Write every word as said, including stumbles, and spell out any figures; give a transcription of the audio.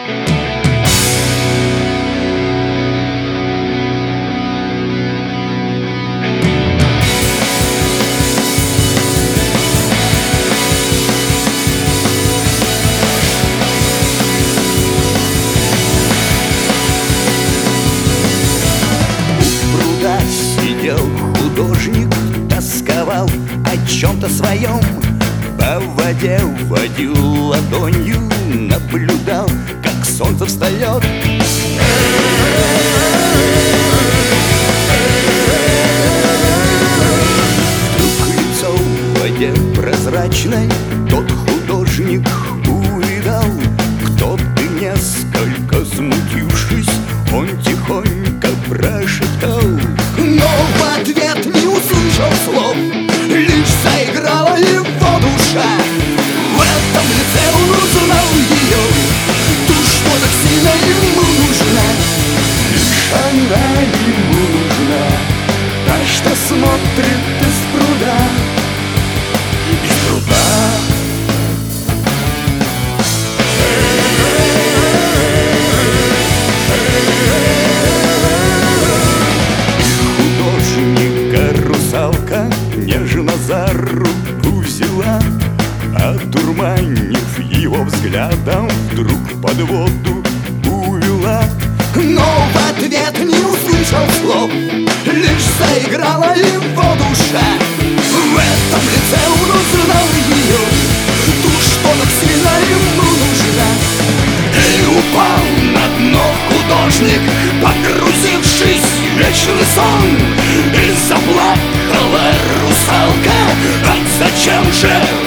Художник тосковал о чем-то своем, по воде водил ладонью, наблюдал, как солнце встает. Вдруг лицо в воде прозрачной тот художник увидал. Кто-то, несколько смутившись, он тихонько прошептал, но в ответ не услышал слов, лишь заиграла его душа. В этом лице он узнал ее, ту, что так сильно ему нужна. Лишь она ему нужна, та, что смотрит из пруда, из пруда. Нежно за руку взяла, одурманив его взглядом, вдруг под воду увела. Но в ответ не услышал слов, лишь заиграла его душа. В этом лице он узнал ее, ту, что так сильно ему нужна. И упал на дно художник, погрузившись в вечный сон, и заплакала русалка. А зачем же